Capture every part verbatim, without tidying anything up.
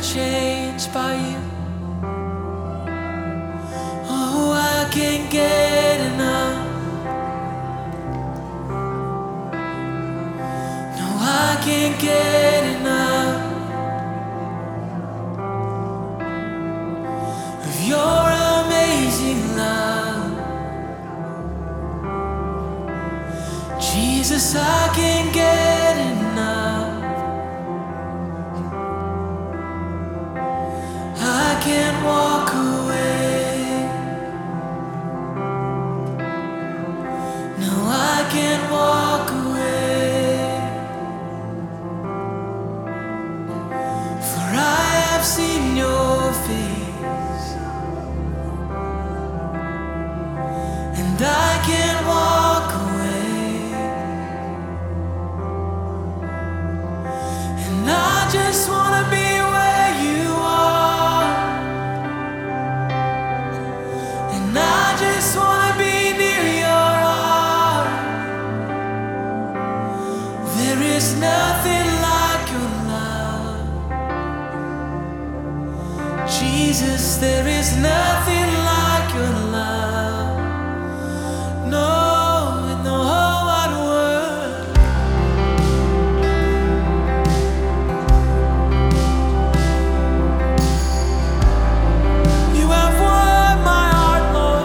changed by you. Oh, I can't get enough. No, I can't get enough of your amazing love. Jesus, I can't get enough. I can't walk away. No, I can't walk away. For I have seen your face, and I can't walk away. And I just wanna be where you are. And I just wanna be near your heart. There is nothing like your love. Jesus, there is nothing like your love. No, in the whole wide world. You have won my heart, Lord.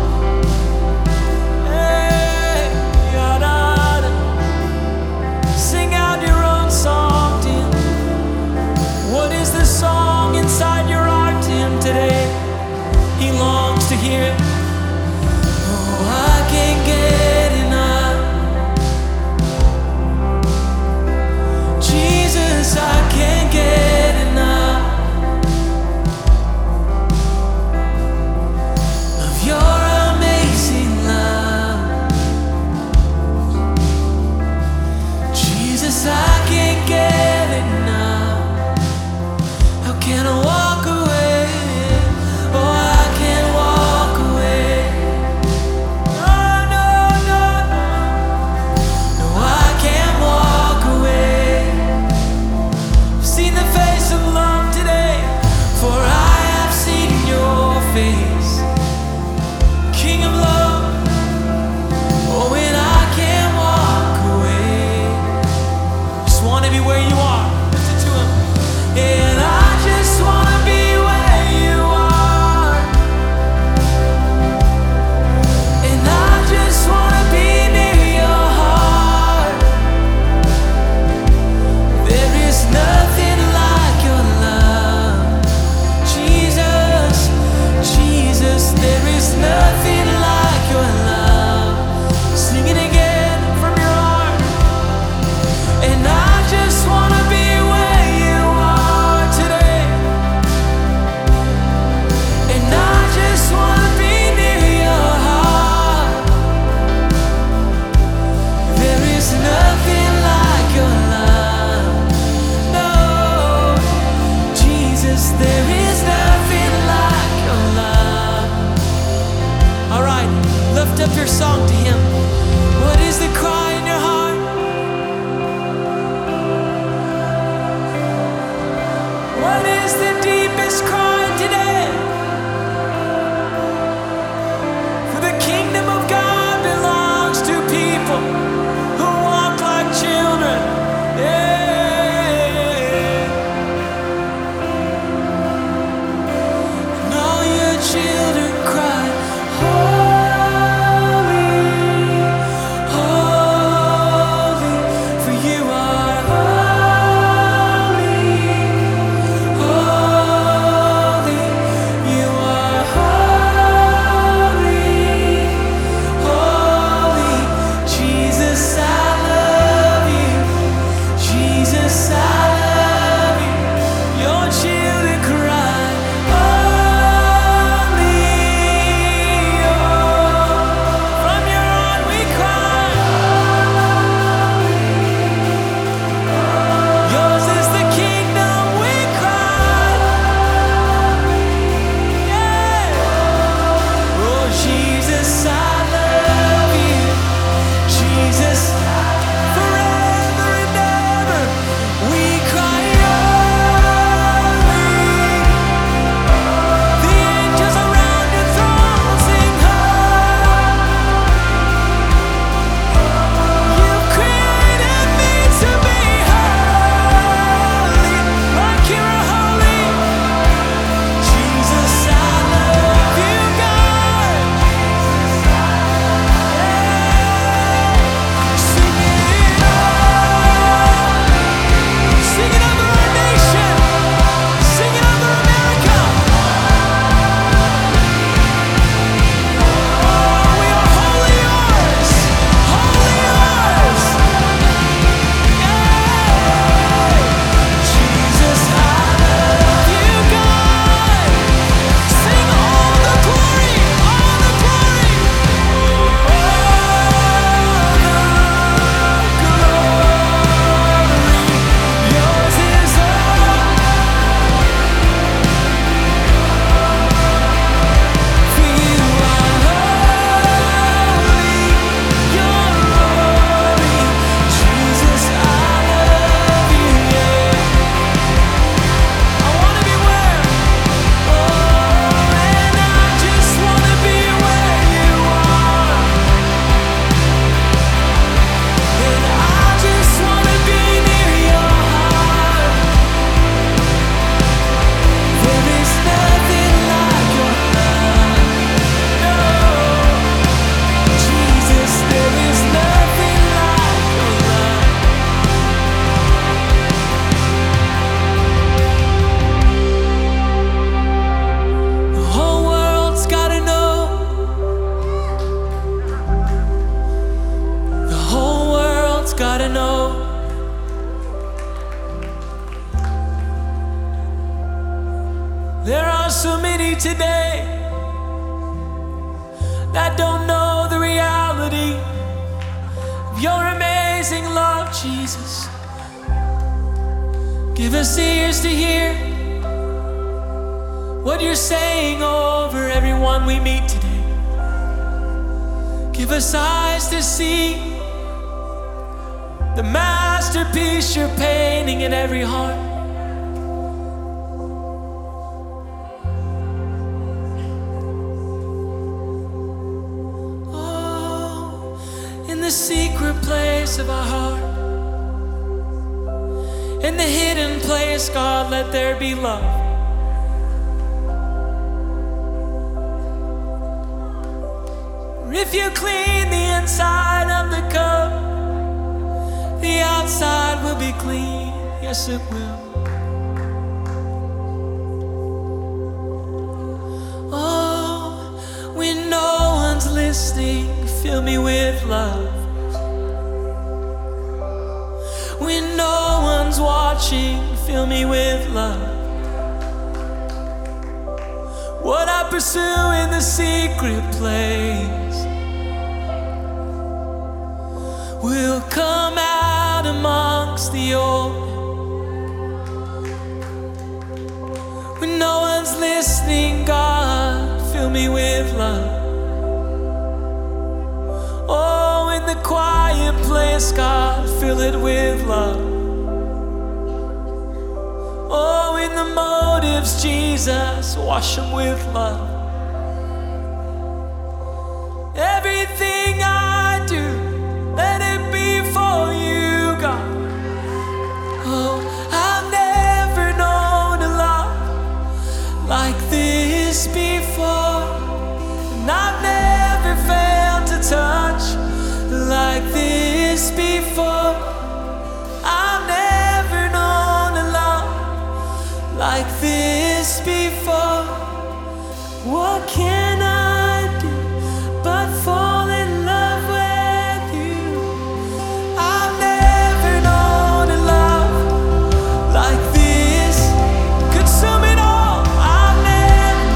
Hey, yada. Sing out your own song to him. What is the song inside your heart to him today? He longs to hear it. Oh, I can't get enough. Jesus, I can't get enough of your amazing love. Jesus, I can't get enough. How can I walk away? Oh, I can't walk away. Oh, no, no, no. No, I can't walk away. I've seen the face of love today, for I have seen your face, King of love. Oh, and I can't walk away. Just want to be where you are. Listen to him. And I just want to be where you are. And I just want to be near your heart. There is nothing like your love. Jesus, Jesus, there is nothing like your love. Sing it again from your heart. And I just want to be where you are today. And I just want to be near your heart. There is nothing like your love. No, Jesus, there is nothing like your love. All right, lift up your song to him. What is the cry in your heart? What is the deepest cry today? For the kingdom of God belongs to people who walk like children. Yeah. And all your children cry, holy, holy. gotta know. There are so many today that don't know the reality of your amazing love, Jesus. Give us ears to hear what you're saying over everyone we meet today. Give us eyes to see the masterpiece you're painting in every heart. The secret place of our heart, in the hidden place, God, let there be love. If you clean the inside of the cup, the outside will be clean. Yes, it will. Oh, when no one's listening, fill me with love. When no one's watching, fill me with love. What I pursue in the secret place will come out amongst the open. When no one's listening, God, fill me with love. Oh, in the quiet place, God, fill it with love. Oh, in the motives, Jesus, wash them with love. Everything I do, let it be for you, God. Oh, I've never known a love like this before, and I've never failed to touch like this before. I've never known a love like this before. What can I do but fall in love with you? I've never known a love like this. Consume it all. I've never.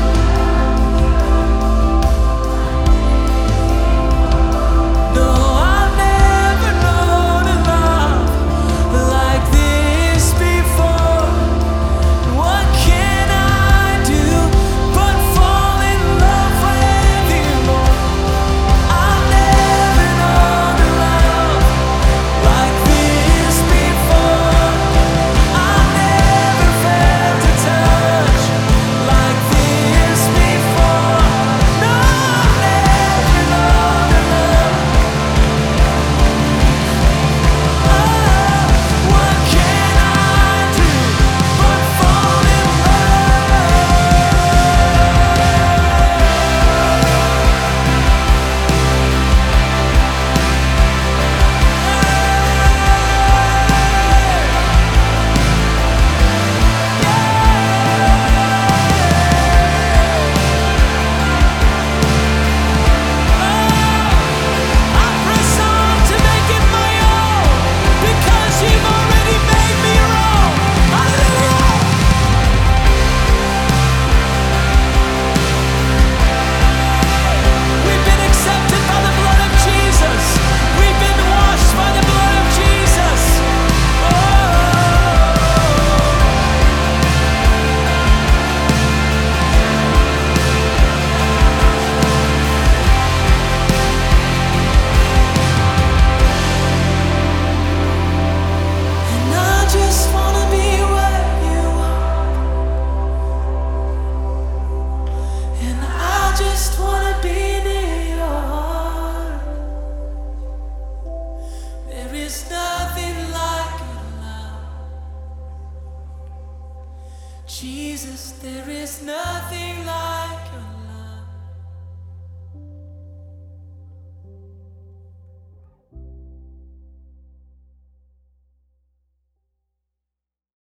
No, I've never known a love like this before. What can I do but fall in love with you, Lord? I've never known a love like this before. I've never felt a touch like this before. No, I've never known a love. Oh, what can I do but fall in I press on to make it my own because you've already made me your own. Hallelujah. We've been accepted by the blood of Jesus. We've been washed by the blood of Jesus. Oh. And I just wanna be where you are. And I just wanna be near your heart. There is nothing like your love. Jesus, there is